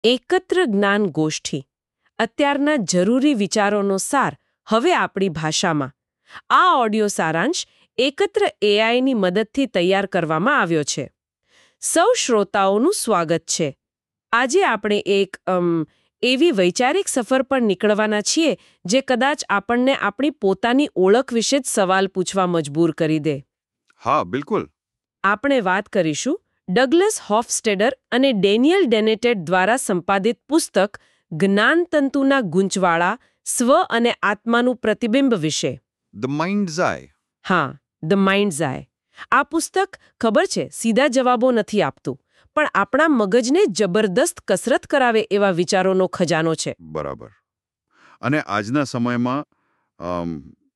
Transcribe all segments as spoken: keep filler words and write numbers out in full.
એકત્ર જ્ઞાન ગોષ્ઠી અત્યારના જરૂરી વિચારોનો સાર હવે આપણી ભાષામાં. આ ઓડિયો સારાંશ એકત્ર એઆઈની મદદથી તૈયાર કરવામાં આવ્યો છે. સૌ શ્રોતાઓનું સ્વાગત છે. આજે આપણે એક અમ એવી વૈચારિક સફર પર નીકળવાના છીએ જે કદાચ આપણને આપણી પોતાની ઓળખ વિશે જ સવાલ પૂછવા મજબૂર કરી દે. હા, બિલકુલ. આપણે વાત કરીશું ડગલસ હોફસ્ટેડર અને ડેનિયલ ડેનેટેટ દ્વારા સંપાદિત પુસ્તક જ્ઞાનતંતુના ગૂંચવાળા સ્વ અને આત્માનું પ્રતિબિંબ વિશે. The mind's I. હા, ધ માઇન્ડ્સ આઈ. આ પુસ્તક ખબર છે સીધા જવાબો નથી આપતું, પણ આપણા મગજને જબરદસ્ત કસરત કરાવે એવા વિચારોનો ખજાનો છે. બરાબર. અને આજના સમયમાં અમ,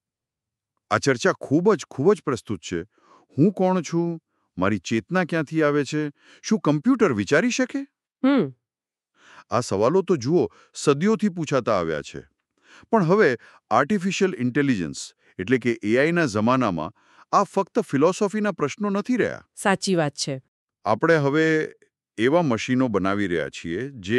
આ ચર્ચા ખૂબ જ ખૂબ જ પ્રસ્તુત છે. હું કોણ છું? મારી ચેતના ક્યાંથી આવે છે? શું કમ્પ્યુટર વિચારી શકે? હમ આ સવાલો તો જુઓ સદીઓથી પૂછાતા આવ્યા છે. પણ હવે આર્ટિફિશિયલ ઇન્ટેલિજન્સ એટલે કે એઆઈના જમાનામાં આ ફક્ત ફિલોસોફીના પ્રશ્નો નથી રહ્યા. સાચી વાત છે. આપણે હવે એવા મશીનો બનાવી રહ્યા છીએ જે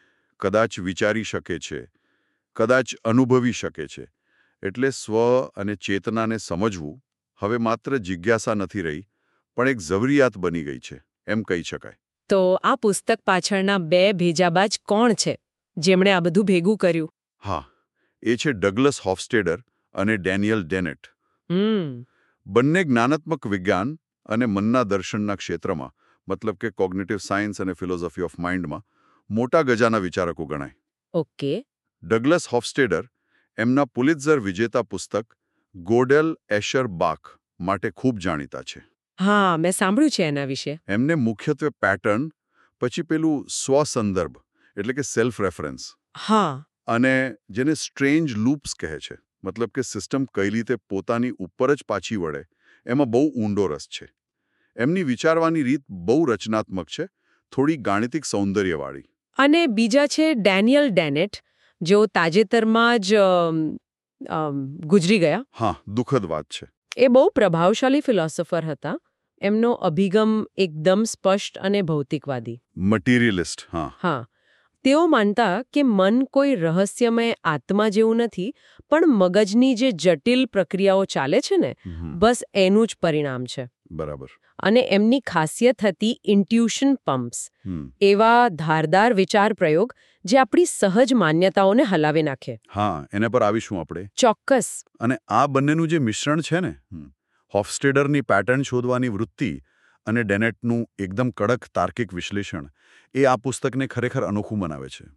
કદાચ વિચારી શકે છે, કદાચ અનુભવી શકે છે. એટલે સ્વ અને ચેતનાને સમજવું હવે માત્ર જિજ્ઞાસા નથી રહી, પણ એક જરૂરિયાત બની ગઈ છે, એમ કહી શકાય. તો આ પુસ્તક પાછળના બે ભેજાબાજ કોણ છે જેમણે આ બધું ભેગું કર્યું? હા, એ છે ડગલસ હોફસ્ટેડર અને ડેનિયલ ડેનેટ. હમ બંને જ્ઞાનાત્મક વિજ્ઞાન અને મનના દર્શનના ક્ષેત્રમાં, મતલબ કે કોગ્નિટિવ સાયન્સ અને ફિલોસોફી ઓફ માઇન્ડમાં મોટા ગજાના વિચારકો ગણાય. ઓકે. ડગલસ હોફસ્ટેડર એમના પુલિત્ઝર વિજેતા પુસ્તક ગોડેલ એશર બાખ માટે ખૂબ જાણીતા છે. હા, મેં સાંભળ્યું છે એના વિશે. એમને મુખ્યત્વે પેટર્ન, પછી પેલું સ્વસંદર્ભ એટલે કે સેલ્ફ રેફરન્સ, હા અને જેને સ્ટ્રેન્જ લૂપ્સ કહે છે, મતલબ કે સિસ્ટમ કઈ રીતે પોતાની ઉપર જ પાછી વળે, એમાં બહુ ઊંડો રસ છે. એમની વિચારવાની રીત બહુ રચનાત્મક છે, થોડી ગાણિતિક સૌંદર્યવાળી. અને બીજા છે ડેનિયલ ડેનેટ, જેઓ તાજેતરમાં જ અમ, અમ, ગુજરી ગયા. હા, દુઃખદ વાત છે. એ બહુ પ્રભાવશાળી ફિલોસોફર હતા. એમનો અભિગમ એકદમ સ્પષ્ટ અને ભૌતિકવાદી. મટીરિયલિસ્ટ. હા હા, તેઓ માનતા કે મન કોઈ રહસ્યમય આત્મા જેવું નથી, પણ મગજની જે જટિલ પ્રક્રિયાઓ ચાલે છે ને, બસ એનું જ પરિણામ છે. બરાબર. અને એમની ખાસિયત હતી ઇન્ટ્યુશન પમ્પ્સ, હમ. એવા ધારદાર વિચાર પ્રયોગ જે આપણી સહજ માન્યતાઓને હલાવી નાખે. હા, એના પર આવીશું આપણે. ચોક્કસ. અને આ બંનેનું જે મિશ્રણ છે ને, હોફસ્ટેડરની પેટર્ન શોધવાની વૃત્તિ અને ડેનેટનું એકદમ કડક તાર્કિક વિશ્લેષણ, એ આ પુસ્તકને ખરેખર અનોખું બનાવે છે.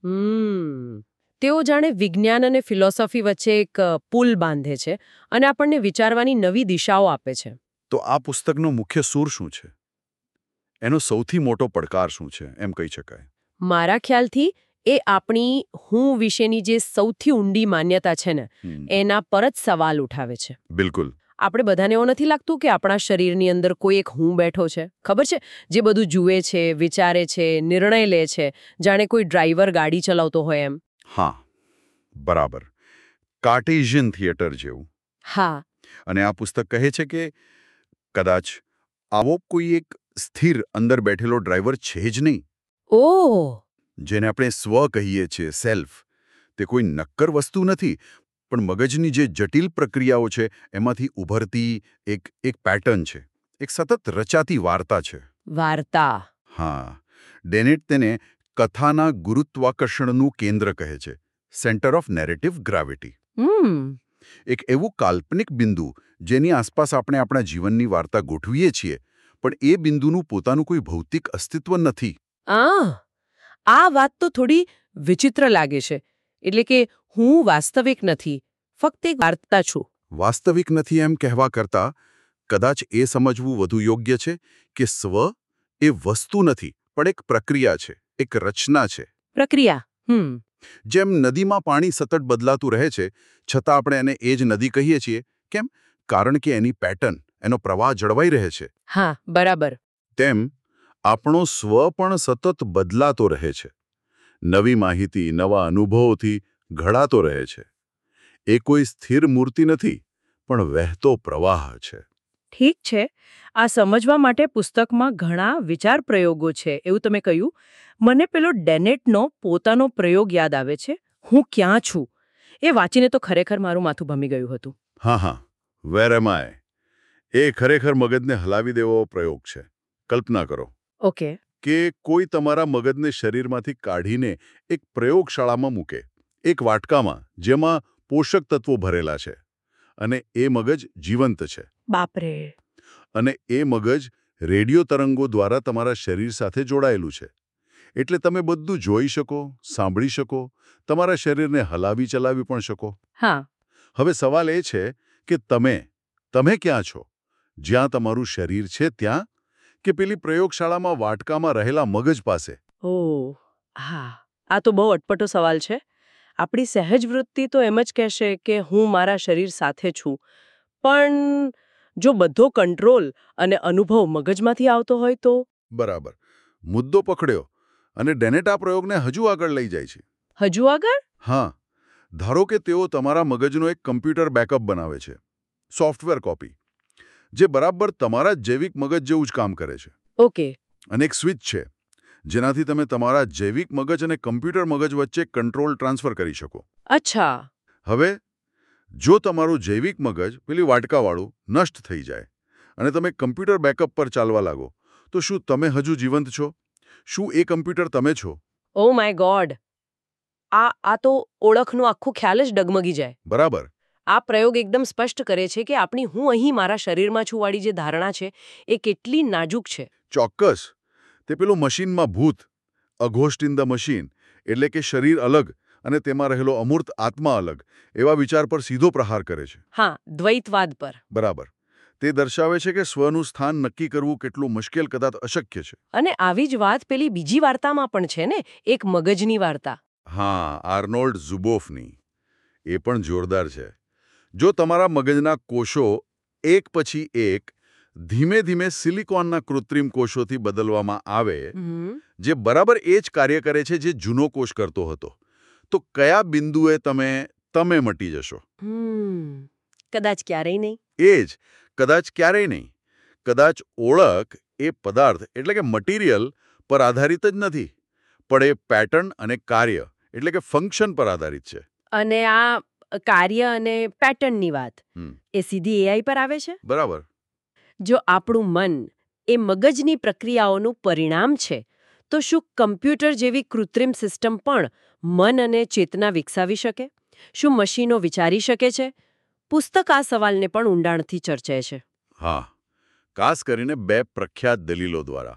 હમ તેઓ જાણે વિજ્ઞાન અને ફિલોસોફી વચ્ચે એક પુલ બાંધે છે અને આપણને વિચારવાની નવી દિશાઓ આપે છે. તો આ પુસ્તકનો મુખ્ય સૂર શું છે? એનો સૌથી મોટો પડકાર શું છે, એમ કહી શકાય? મારા ખ્યાલથી એ આપણી હું વિશેની જે સૌથી ઊંડી માન્યતા છે ને, એના પર જ સવાલ ઉઠાવે છે. બિલકુલ. આપણે બધાને એવું નથી લાગતું કે આપણા શરીરની અંદર કોઈ એક હું બેઠો છે, ખબર છે, જે બધું જુએ છે, વિચારે છે, નિર્ણય લે છે, જાણે કોઈ ડ્રાઈવર ગાડી ચલાવતો હોય એમ. હા, બરાબર. કાર્ટેશિયન થિયેટર જેવું. હા. અને આ પુસ્તક કહે છે કે કદાચ આવો કોઈ એક સ્થિર અંદર બેઠેલો ડ્રાઈવર છે જ નહીં. ઓહ. જેને આપણે સ્વ કહીએ છીએ, સેલ્ફ. તે કોઈ નક્કર વસ્તુ નથી, પણ મગજની જે જટિલ પ્રક્રિયાઓ છે એમાંથી ઉભરતી એક એક પેટર્ન છે, એક સતત રચાતી વાર્તા છે. વાર્તા. હા. ડેનેટ તેને કથાના ગુરુત્વાકર્ષણનું કેન્દ્ર કહે છે, સેન્ટર ઓફ નેરેટિવ ગ્રેવિટી. હમ એક એવું કાલ્પનિક બિંદુ જેની આસપાસ આપણે આપણા જીવનની વાર્તા ગોઠવીએ છીએ, પણ એ બિંદુનું પોતાનું કોઈ ભૌતિક અસ્તિત્વ નથી. આ આ વાત તો થોડી વિચિત્ર લાગે છે. એટલે કે હું વાસ્તવિક નથી, ફક્ત એક વાર્તા છું. વાસ્તવિક નથી એમ કહેવા કરતાં કદાચ એ સમજવું વધુ યોગ્ય છે કે સ્વ એ વસ્તુ નથી, પણ એક પ્રક્રિયા છે, એક રચના છે. પ્રક્રિયા. હમ જેમ નદીમાં પાણી સતત બદલાતું રહે છે, છતાં આપણે એને એ જ નદી કહીએ છીએ. કેમ? કારણ કે એની પેટર્ન, એનો પ્રવાહ જળવાઈ રહે છે. હા, બરાબર. તેમ આપણો સ્વ પણ સતત બદલાતો રહે છે. નવી માહિતી, નવા અનુભવોથી ઘડાતો રહે છે. એ કોઈ સ્થિર મૂર્તિ નથી, પણ વહેતો પ્રવાહ છે. ઠીક છે, આ સમજવા માટે પુસ્તકમાં ઘણા વિચાર પ્રયોગો છે એવું તમે કહ્યું. મને પેલો ડેનેટનો પોતાનો પ્રયોગ યાદ આવે છે, હું ક્યાં છું. એ વાંચીને તો ખરેખર મારું માથું ભમી ગયું હતું. હા હા વેર એમ આઈ એ ખરેખર મગજને હલાવી દેવો પ્રયોગ છે. કલ્પના કરો ઓકે. કે કોઈ તમારા મગજને શરીરમાંથી કાઢીને એક પ્રયોગશાળામાં મૂકે, એક વાટકામાં જેમાં પોષક તત્વો ભરેલા છે, અને એ મગજ જીવંત છે. બાપરે. અને એ મગજ રેડિયો તરંગો દ્વારા તમારા શરીર સાથે જોડાયેલું છે. એટલે તમે બધું જોઈ શકો, સાંભળી શકો, તમારા શરીરને હલાવી ચલાવી પણ શકો. હા. હવે સવાલ એ છે કે તમે તમે ક્યાં છો? જ્યાં તમારું શરીર છે ત્યાં, કે પેલી પ્રયોગશાળામાં વાટકામાં રહેલા મગજ પાસે? ઓહ હા, આ તો બહુ અટપટો સવાલ છે. આપણી સહેજ વૃત્તિ તો એમ જ કહેશે કે હું મારા શરીર સાથે છું, પણ જો બધો કંટ્રોલ અને અનુભવ મગજમાંથી આવતો હોય તો? બરાબર. મુદ્દો પકડ્યો. અને ડેનેટ આ પ્રયોગને હજુ આગળ લઈ જાય છે. હજુ આગળ? હા. ધારો કે તેઓ તમારા મગજનો એક કમ્પ્યુટર બેકઅપ બનાવે છે, સોફ્ટવેર કોપી, જે બરાબર તમારા જૈવિક મગજ જેવું જ કામ કરે છે. ઓકે. અને એક સ્વિચ છે જેનાથી તમે તમારા જૈવિક મગજ અને કમ્પ્યુટર મગજ વચ્ચે કંટ્રોલ ટ્રાન્સફર કરી શકો. અચ્છા. હવે જો તમારું જૈવિક મગજ પેલી વાટકાવાળું નષ્ટ થઈ જાય અને તમે કમ્પ્યુટર બેકઅપ પર ચાલવા લાગો, તો શું તમે હજુ જીવંત છો? શું એ કમ્પ્યુટર તમે છો? Oh my god. આ આ તો ઓળખનો આખો ખ્યાલ જ ડગમગી જાય. બરાબર. આ પ્રયોગ એકદમ સ્પષ્ટ કરે છે કે આપણી હું અહીં મારા શરીરમાં છું વાળી જે ધારણા છે એ કેટલી નાજુક છે. ચોક્કસ. તે પેલું મશીનમાં ભૂત, અઘોસ્ટ ઇન ધ મશીન, એટલે કે શરીર અલગ અને તેમાં રહેલો અમૂર્ત આત્મા અલગ, એવા વિચાર પર સીધો પ્રહાર કરે છે. હા, દ્વૈતવાદ પર. બરાબર. તે દર્શાવે છે કે સ્વનું સ્થાન નક્કી કરવું કેટલું મુશ્કેલ, કદાચ અશક્ય છે. અને આવી જ વાત પેલી બીજી વાર્તામાં પણ છે ને, એક મગજની વાર્તા. હા, આર્નોલ્ડ ઝુબોફની. એ પણ જોરદાર છે. જો તમારા મગજના કોષો એક પછી એક ધીમે ધીમે સિલિકોનના કૃત્રિમ કોષોથી બદલવામાં આવે, જે બરાબર એ જ કાર્ય કરે છે જે જૂનો કોષ કરતો હતો, તો કયા બિંદુએ તમે તમે મટી જશો? હમ કદાચ ક્યારેય નહીં. એ જ, કદાચ ક્યારેય નહીં. કદાચ ઓળખ એ પદાર્થ એટલે કે મટીરિયલ પર આધારિત જ નથી, પણ એ પેટર્ન અને કાર્ય એટલે કે ફંક્શન પર આધારિત છે. અને આ કાર્ય અને પેટર્નની વાત એ સીધી એઆઈ પર આવે છે. બરાબર. જો આપણું મન એ મગજની પ્રક્રિયાઓનું પરિણામ છે, તો શું કમ્પ્યુટર જેવી કૃત્રિમ સિસ્ટમ પણ મન અને ચેતના વિકસાવી શકે? શું મશીનો વિચારી શકે છે? પુસ્તક આ સવાલને પણ ઊંડાણથી ચર્ચે છે. હા, ખાસ કરીને બે પ્રખ્યાત દલીલો દ્વારા.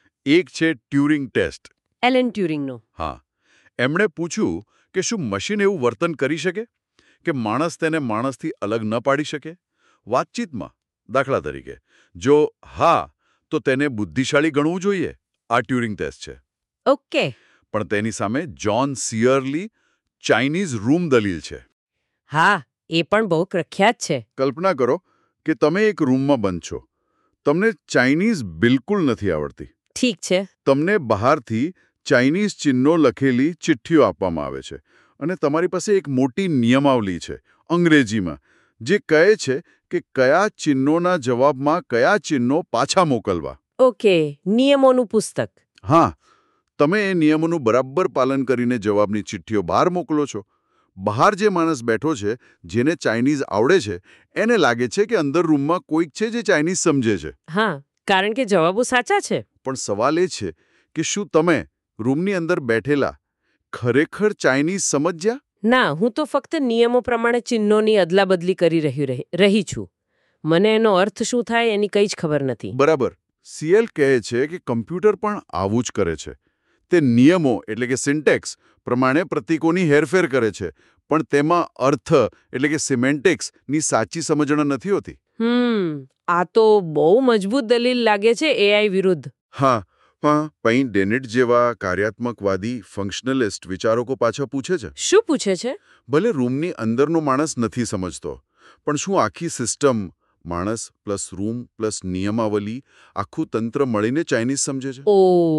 એક છે ટ્યુરિંગ ટેસ્ટ. એલન ટ્યુરિંગનો. હા. એમણે પૂછ્યું કે શું મશીન એવું વર્તન કરી શકે કે માણસ તેને માણસથી અલગ ન પાડી શકે વાતચીતમાં? દાખલા તરીકે, જો હા, તો તેને બુદ્ધિશાળી ગણવું જોઈએ. આ ટ્યુરિંગ ટેસ્ટ છે. ઓકે. પણ તેની સામે જ્હોન સિયરલી ચાઇનીઝ રૂમ દલીલ છે. હા, એ પણ બહુ પ્રખ્યાત છે. કલ્પના કરો કે તમે એક રૂમમાં બંધ છો. તમને ચાઇનીઝ બિલકુલ નથી આવડતી. ઠીક છે. તમને બહારથી ચાઇનીઝ ચિહ્નો લખેલી ચિઠ્ઠીઓ આપવામાં આવે છે અને તમારી પાસે એક મોટી નિયમાવલી છે અંગ્રેજીમાં, જે કહે છે કે કયા ચિહ્નોના જવાબમાં કયા ચિહ્નો પાછા મોકલવા. ઓકે, નિયમોનું પુસ્તક. હા, તમે એ નિયમોનું બરાબર પાલન કરીને જવાબની ચિઠ્ઠીઓ બહાર મોકલો છો. બહાર જે માણસ બેઠો છે, જેને ચાઇનીઝ આવડે છે, એને લાગે છે કે અંદર રૂમમાં કોઈક છે જે ચાઇનીઝ સમજે છે. હા, કારણ કે જવાબો સાચા છે. પણ સવાલ એ છે કે શું તમે રૂમની અંદર બેઠેલા ખરેખર ચાઇનીઝ સમજ્યા? ના, હું તો ફક્ત નિયમો પ્રમાણે ચિહ્નોની અદલાબદલી કરી રહ્યું રહી છું. મને એનો અર્થ શું થાય એની કંઈ જ ખબર નથી. બરાબર. સીએલ કહે છે કે કમ્પ્યુટર પણ આવું જ કરે છે. તે નિયમો એટલે કે સિન્ટેક્સ પ્રમાણે પ્રતીકોની હેરફેર કરે છે, પણ તેમાં અર્થ એટલે કે સિમેન્ટિક્સની સાચી સમજણ નથી હોતી. હમ આ તો બહુ મજબૂત દલીલ લાગે છે એઆઈ વિરુદ્ધ. હા, હા. પૈ ડેનેટ જેવા કાર્યાત્મકવાદી ફંક્શનલિસ્ટ વિચારકો પાછા પૂછે છે. શું પૂછે છે? ભલે રૂમની અંદરનો માણસ નથી સમજતો, પણ શું આખી સિસ્ટમ, માણસ પ્લસ રૂમ પ્લસ નિયમાવલી, આખું તંત્ર મળીને ચાઇનીઝ સમજે છે?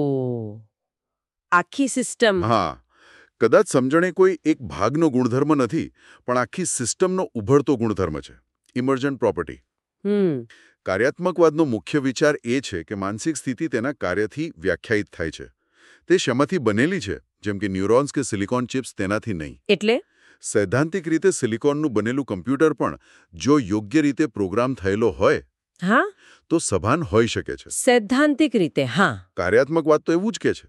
ઓ, આખી સિસ્ટમ. હા. કદાચ સમજણે કોઈ એક ભાગનો ગુણધર્મ નથી, પણ આખી સિસ્ટમનો ઉભરતો ગુણધર્મ છે. ઇમર્જન્ટ પ્રોપર્ટી. હમ કાર્યાત્મકવાદનો મુખ્ય વિચાર એ છે કે માનસિક સ્થિતિ તેના કાર્યથી વ્યાખ્યાયિત થાય છે. તે શેમાંથી બનેલી છે, જેમ કે ન્યુરોન્સ કે સિલિકોન ચિપ્સ, તેનાથી નહીં. એટલે સૈદ્ધાંતિક રીતે સિલિકોનનું બનેલું કમ્પ્યુટર પણ જો યોગ્ય રીતે પ્રોગ્રામ થયેલો હોય હા તો સભાન હોઈ શકે છે. સૈદ્ધાંતિક રીતે હા કાર્યાત્મકવાદ તો એવું જ કે છે.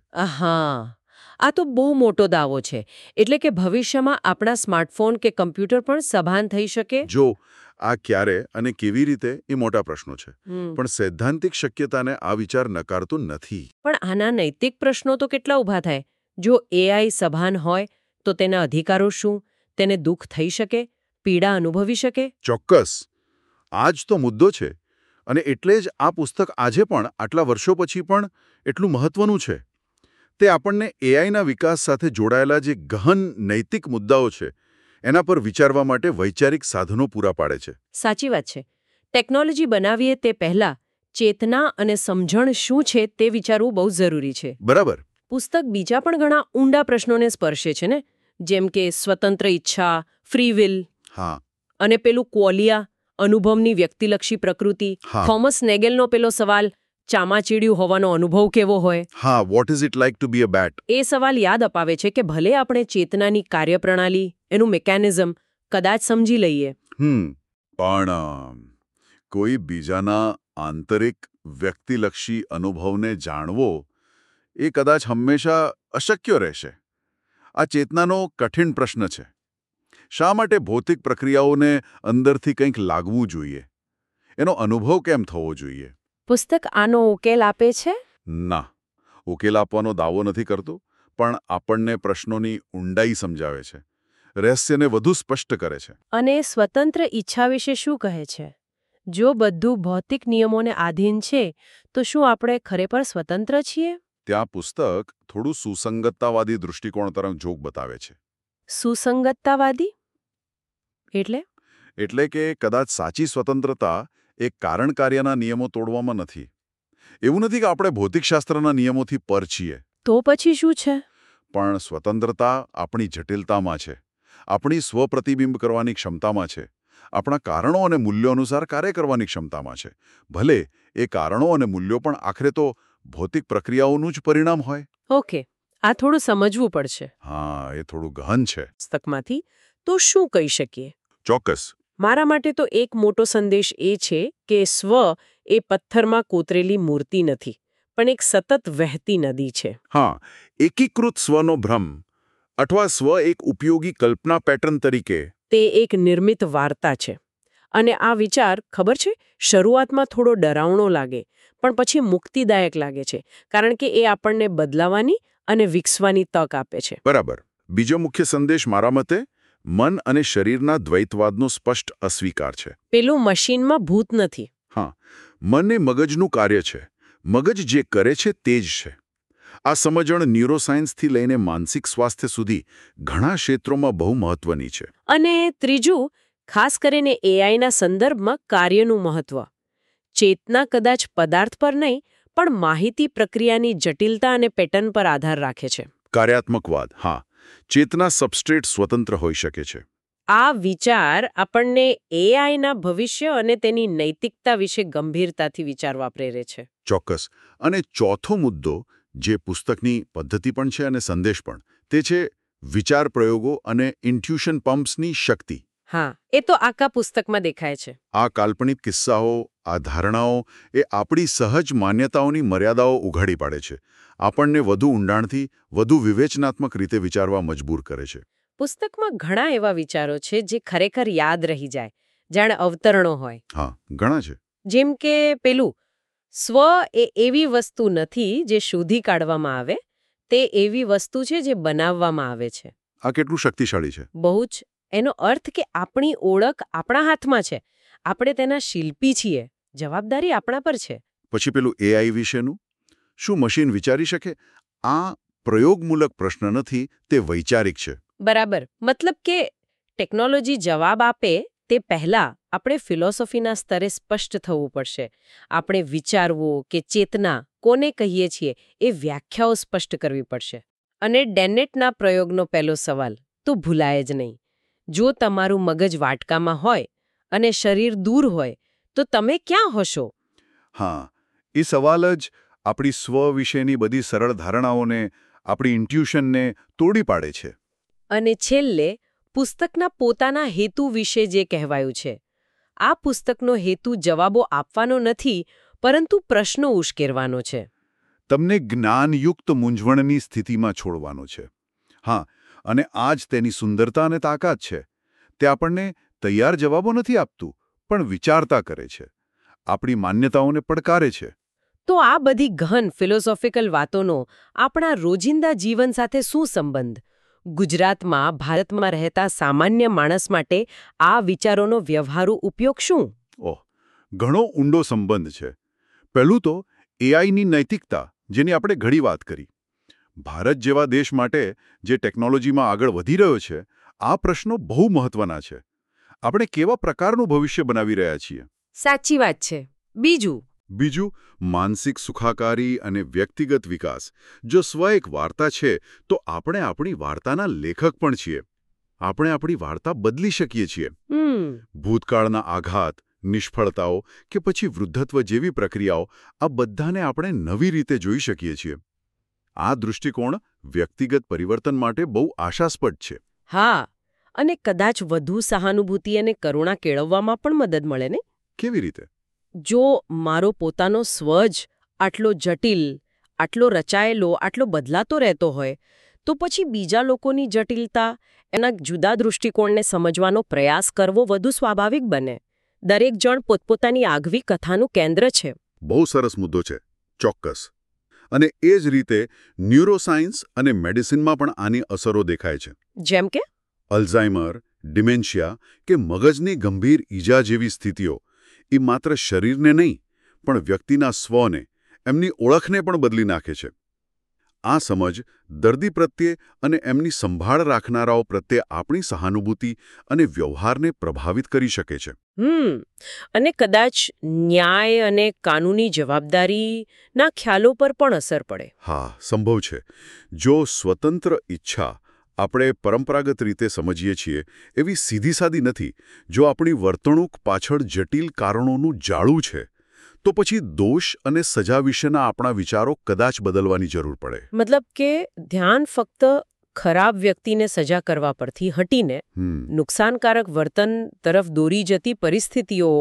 હા આ તો બહુ મોટો દાવો છે. એટલે કે ભવિષ્યમાં આપણા સ્માર્ટફોન કે કમ્પ્યુટર પણ સભાન થઈ શકે. જો આ ક્યારે અને કેવી રીતે એ મોટા પ્રશ્નો છે, હમ. પણ સૈદ્ધાંતિક શક્યતાને આ વિચાર નકારતો નથી. પણ આના નૈતિક પ્રશ્નો તો કેટલા ઊભા થાય. જો એઆઈ સભાન હોય તો તેના અધિકારો શું? તેને દુઃખ થઈ શકે? પીડા અનુભવી શકે? ચોક્કસ આ જ તો મુદ્દો છે. અને એટલે જ આ પુસ્તક આજે પણ આટલા વર્ષો પછી પણ એટલું મહત્વનું છે. તે આપણને એઆઈના વિકાસ સાથે જોડાયેલા જે ગહન નૈતિક મુદ્દાઓ છે એના પર વિચારવા માટે વૈચારિક સાધનો પૂરા પાડે છે. સાચી વાત છે. ટેકનોલોજી બનાવીએ તે પહેલા ચેતના અને સમજણ શું છે તે વિચારવું બહુ જરૂરી છે. બરાબર. પુસ્તક બીજા પણ ઘણા ઊંડા પ્રશ્નોને સ્પર્શે છે ને, જેમ કે સ્વતંત્ર ઈચ્છા, ફ્રી વિલ, હા, અને પેલું ક્વોલિયા, અનુભવની વ્યક્તિલક્ષી પ્રકૃતિ. હા. થોમસ નેગેલનો પેલો સવાલ, ચામાચીડિયું હોવાનો અનુભવ કેવો હોય? હા, what is it like to be a bat? એ સવાલ યાદ અપાવે છે કે ભલે આપણે ચેતનાની કાર્યપ્રણાલી, એનું મિકેનિઝમ કદાચ સમજી લઈએ, હમ પણ અ, કોઈ બીજાના આંતરિક વ્યક્તિલક્ષી અનુભવને જાણવો એ કદાચ હંમેશા અશક્ય રહેશે. આ ચેતનાનો કઠિન પ્રશ્ન છે. શા માટે ભૌતિક પ્રક્રિયાઓને અંદરથી કંઈક લાગવું જોઈએ? એનો અનુભવ કેમ થવો જોઈએ? પુસ્તક આનો ઉકેલ આપે છે? ના, ઉકેલ આપવાનો દાવો નથી કરતો, પણ આપણને પ્રશ્નોની ઊંડાઈ સમજાવે છે, રહસ્યને વધુ સ્પષ્ટ કરે છે. અને સ્વતંત્ર ઈચ્છા વિશે શું કહે છે? જો બધું ભૌતિક નિયમોને આધીન છે તો શું આપણે ખરેખર સ્વતંત્ર છીએ? ત્યાં પુસ્તક થોડું સુસંગતતાવાદી દૃષ્ટિકોણ તરફ જોગ બતાવે છે. સુસંગતતાવાદી એટલે? એટલે કે કદાચ સાચી સ્વતંત્રતા એ કારણ કાર્યના નિયમો તોડવામાં નથી. એવું નથી કે આપણે ભૌતિકશાસ્ત્રના નિયમોથી પર છીએ. તો પછી શું છે? પણ સ્વતંત્રતા આપણી જટિલતામાં છે, આપણી સ્વપ્રતિબિંબ કરવાની ક્ષમતામાં છે, આપણા કારણો અને મૂલ્યો અનુસાર કાર્ય કરવાની ક્ષમતામાં છે. ભલે એ કારણો અને મૂલ્યો પણ આખરે તો ભૌતિક પ્રક્રિયાઓનું જ પરિણામ હોય. ઓકે, આ થોડું સમજવું પડશે હા, એ થોડું ગહન છે. પુસ્તકમાંથી. તો શું કહી શકીએ? ચોક્કસ. મારા માટે તો એક મોટો સંદેશ એ છે કે સ્વ એ પથ્થરમાં કોતરેલી મૂર્તિ નથી, પણ એક સતત વહેતી નદી છે. હા, એકીકૃત સ્વનો ભ્રમ અથવા સ્વ એક ઉપયોગી કલ્પના પેટર્ન તરીકે. તે એક નિર્મિત વાર્તા છે. અને આ વિચાર, ખબર છે, શરૂઆતમાં થોડો ડરાવણો લાગે, પણ પછી મુક્તિદાયક લાગે છે, કારણ કે એ આપણને બદલાવાની અને વિકસવાની તક આપે છે. બરાબર. બીજો મુખ્ય સંદેશ મારા મતે મન અને શરીરના દ્વૈતવાદનો સ્પષ્ટ અસ્વીકાર છે. પેલું મશીનમાં ભૂત નથી. હા, મન એ મગજનું કાર્ય છે. મગજ જે કરે છે તે જ છે. આ સમજણ ન્યુરોસાયન્સથી લઈને માનસિક સ્વાસ્થ્ય સુધી ઘણા ક્ષેત્રોમાં બહુ મહત્વની છે. અને ત્રીજું, ખાસ કરીને એઆઈના સંદર્ભમાં કાર્યનું મહત્વ. ચેતના કદાચ પદાર્થ પર નહીં, પણ માહિતી પ્રક્રિયાની જટિલતા અને પેટર્ન પર આધાર રાખે છે. કાર્યાત્મકવાદ, હા, ચેતના સબસ્ટ્રેટ સ્વતંત્ર હોઈ શકે છે. આ વિચાર આપણને એઆઈના ભવિષ્ય અને તેની નૈતિકતા વિશે ગંભીરતાથી વિચારવા પ્રેરે છે. ચોક્કસ. અને ચોથો મુદ્દો, જે પુસ્તકની પદ્ધતિ પણ છે અને સંદેશ પણ, તે છે વિચાર પ્રયોગો અને ઇન્ટ્યુશન પમ્પ્સની શક્તિ. હા, એ તો આખા પુસ્તકમાં દેખાય છે. આ કાલ્પનિક કિસ્સાઓ, આ ધારણાઓ એ આપણી સહજ માન્યતાઓની મર્યાદાઓ ઉઘાડી પાડે છે. આપણને વધુ ઊંડાણથી, વધુ વિવેચનાત્મક રીતે વિચારવા મજબૂર કરે છે. પુસ્તકમાં ઘણા એવા વિચારો છે જે ખરેખર યાદ રહી જાય, જાણે અવતરણો હોય. હા, ઘણા છે. જેમ કે પેલું, સ્વ એ એવી વસ્તુ નથી જે શોધી કાઢવામાં આવે, તે એવી વસ્તુ છે જે બનાવવામાં આવે છે. આ કેટલું શક્તિશાળી છે. બહુ જ. એનો અર્થ કે આપણી ઓળખ આપણા હાથમાં છે, આપણે તેના શિલ્પી છીએ, જવાબદારી આપણા પર છે. પછી પેલું એઆઈ વિશેનું, શું મશીન વિચારી શકે? આ પ્રયોગમૂલક પ્રશ્ન નથી, તે વૈચારિક છે. બરાબર. મતલબ કે ટેકનોલોજી જવાબ આપે તે પહેલા આપણે ફિલોસોફીના સ્તરે સ્પષ્ટ થવું પડશે. આપણે વિચારવું કે ચેતના કોને કહીએ છીએ એ વ્યાખ્યાઓ સ્પષ્ટ કરવી પડશે. અને ડેનેટના પ્રયોગનો પહેલો સવાલ તો ભૂલાય જ નહીં. જો તમારું મગજ વાટકામાં હોય અને શરીર દૂર હોય તો તમે ક્યાં હશો? હા, એ સવાલ જ આપણી સ્વ વિશેની બધી સરળ ધારણાઓને, આપણી ઇન્ટ્યુશનને તોડી પાડે છે. અને છેલ્લે પુસ્તકના પોતાના હેતુ વિશે જે કહેવાયું છે, આ પુસ્તકનો હેતુ જવાબો આપવાનો નથી, પરંતુ પ્રશ્નો ઉશ્કેરવાનો છે. તમને જ્ઞાનયુક્ત મૂંઝવણની સ્થિતિમાં છોડવાનો છે. હા, અને આ જ તેની સુંદરતા અને તાકાત છે. તે આપણને તૈયાર જવાબો નથી આપતું, પણ વિચારતા કરે છે. આપણી માન્યતાઓને પડકારે છે. તો આ બધી ગહન ફિલોસોફિકલ વાતોનો આપણા રોજિંદા જીવન સાથે શું સંબંધ? ગુજરાતમાં, ભારતમાં રહેતા સામાન્ય માણસ માટે આ વિચારોનો વ્યવહારુ ઉપયોગ શું? ઓહ, ઘણો ઊંડો સંબંધ છે. પહેલું તો એઆઈની નૈતિકતા, જેની આપણે ઘણી વાત કરી. ભારત જેવા દેશ માટે જે ટેકનોલોજીમાં આગળ વધી રહ્યો છે, આ પ્રશ્નો બહુ મહત્વના છે. આપણે કેવા પ્રકારનું ભવિષ્ય બનાવી રહ્યા છીએ? સાચી વાત છે. બીજું બીજું, માનસિક સુખાકારી અને વ્યક્તિગત વિકાસ. જો સ્વ એક વાર્તા છે, તો આપણે આપણી વાર્તાના લેખક પણ છીએ. આપણે આપણી વાર્તા બદલી શકીએ છીએ. હમ ભૂતકાળના આઘાત, નિષ્ફળતાઓ કે પછી વૃદ્ધત્વ જેવી પ્રક્રિયાઓ, આ બધાને આપણે નવી રીતે જોઈ શકીએ છીએ. આ દૃષ્ટિકોણ વ્યક્તિગત પરિવર્તન માટે બહુ આશાસ્પદ છે. હા, અને કદાચ વધુ સહાનુભૂતિ અને કરુણા કેળવવામાં પણ મદદ મળે ને? કેવી રીતે? જો મારો પોતાનો સ્વ જ આટલો જટિલ, આટલો રચાયેલો, આટલો બદલાતો રહેતો હોય, તો પછી બીજા લોકોની જટિલતા, એના જુદા દૃષ્ટિકોણને સમજવાનો પ્રયાસ કરવો વધુ સ્વાભાવિક બને. દરેક જણ પોતપોતાની આગવી કથાનું કેન્દ્ર છે. બહુ સરસ મુદ્દો છે. ચોક્કસ. અને એ જ રીતે ન્યુરોસાયન્સ અને મેડિસિનમાં પણ આની અસરો દેખાય છે. જેમ કે અલ્ઝાઇમર, ડિમેન્શિયા કે મગજની ગંભીર ઈજા જેવી સ્થિતિઓ, એ માત્ર શરીરને નહીં, પણ વ્યક્તિના સ્વને, એમની ઓળખને પણ બદલી નાખે છે. આ સમજ દર્દી પ્રત્યે અને એમની સંભાળ રાખનારાઓ પ્રત્યે આપણી સહાનુભૂતિ અને વ્યવહારને પ્રભાવિત કરી શકે છે. હમ અને કદાચ ન્યાય અને કાનૂની જવાબદારીના ખ્યાલો પર પણ અસર પડે. હા, સંભવ છે. જો સ્વતંત્ર ઈચ્છા આપણે પરંપરાગત રીતે સમજીએ છીએ એવી સીધી સાદી નથી, જો આપણી વર્તણૂક પાછળ જટિલ કારણોનું જાળું છે, તો પછી દોષ અને સજા વિશેના આપણા વિચારો કદાચ બદલવાની જરૂર પડે. મતલબ કે ધ્યાન ફક્ત ખરાબ વ્યક્તિને સજા કરવા પરથી હટીને નુકસાનકારક વર્તન તરફ દોરી જતી પરિસ્થિતિઓ,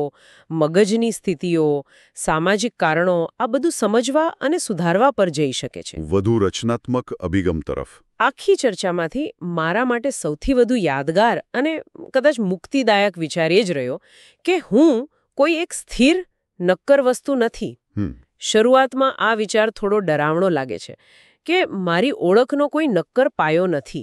મગજની સ્થિતિઓ, સામાજિક કારણો, આ બધું સમજવા અને સુધારવા પર જઈ શકે છે. વધુ રચનાત્મક અભિગમ તરફ. આખી ચર્ચામાંથી મારા માટે સૌથી વધુ યાદગાર અને કદાચ મુક્તિદાયક વિચાર એ જ રહ્યો કે હું કોઈ એક સ્થિર નક્કર વસ્તુ નથી. શરૂઆતમાં આ વિચાર થોડો ડરાવણો લાગે છે કે મારી ઓળખનો કોઈ નક્કર પાયો નથી.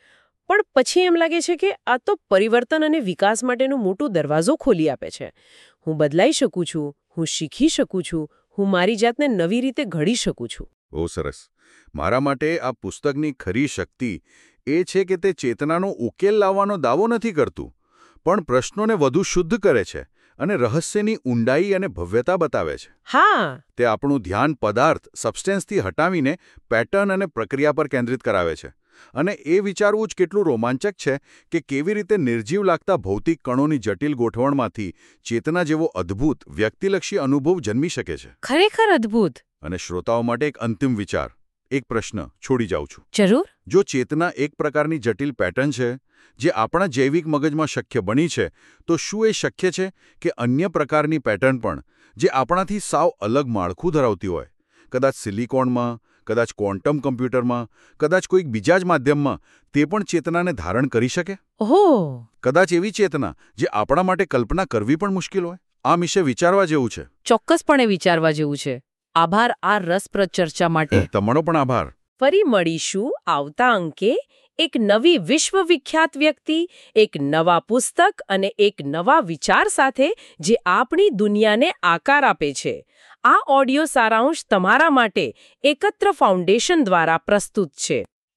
પણ પછી એમ લાગે છે કે આ તો પરિવર્તન અને વિકાસ માટેનો મોટો દરવાજો ખોલી આપે છે. હું બદલાઈ શકું છું, હું શીખી શકું છું, હું મારી જાતને નવી રીતે ઘડી શકું છું. બહુ સરસ. મારા માટે આ પુસ્તકની ખરી શક્તિ એ છે કે તે ચેતનાનો ઉકેલ લાવવાનો દાવો નથી કરતું, પણ પ્રશ્નોને વધુ શુદ્ધ કરે છે અને રહસ્યની ઊંડાઈ અને ભવ્યતા બતાવે છે. હા, તે આપણું ધ્યાન પદાર્થ, સબસ્ટેન્સથી હટાવીને પેટર્ન અને પ્રક્રિયા પર કેન્દ્રિત કરાવે છે. અને એ વિચારવું જ કેટલું રોમાંચક છે કે કેવી રીતે નિર્જીવ લાગતા ભૌતિક કણોની જટિલ ગોઠવણમાંથી ચેતના જેવો અદ્ભુત, વ્યક્તિલક્ષી અનુભવ જન્મી શકે છે. ખરેખર અદ્ભુત. અને શ્રોતાઓ માટે એક અંતિમ વિચાર, એક પ્રશ્ન છોડી જાઉં છું. જરૂર. જો ચેતના એક પ્રકારની જટિલ પેટર્ન છે, જે આપણા જૈવિક મગજમાં શક્ય બની છે, તો શું એ શક્ય છે કે અન્ય પ્રકારની પેટર્ન પણ, જે આપણાથી સાવ અલગ માળખું ધરાવતી હોય, કદાચ સિલિકોનમાં, કદાચ ક્વોન્ટમ કમ્પ્યુટરમાં, કદાચ કોઈક બીજા જ માધ્યમમાં, તે પણ ચેતનાને ધારણ કરી શકે? ઓહ! કદાચ એવી ચેતના જે આપણા માટે કલ્પના કરવી પણ મુશ્કેલ હોય. આ વિશે વિચારવા જેવું છે. ચોક્કસપણે વિચારવા જેવું છે. આભાર આ રસપ્રદ ચર્ચા માટે. તમારો પણ આભાર. ફરી મળીશું આવતા અંકે એક નવી વિશ્વવિખ્યાત વ્યક્તિ, એક નવા પુસ્તક અને એક નવા વિચાર સાથે જે આપણી દુનિયાને આકાર આપે છે. આ ઓડિયો સારાંશ તમારા માટે એકત્ર ફાઉન્ડેશન દ્વારા પ્રસ્તુત છે.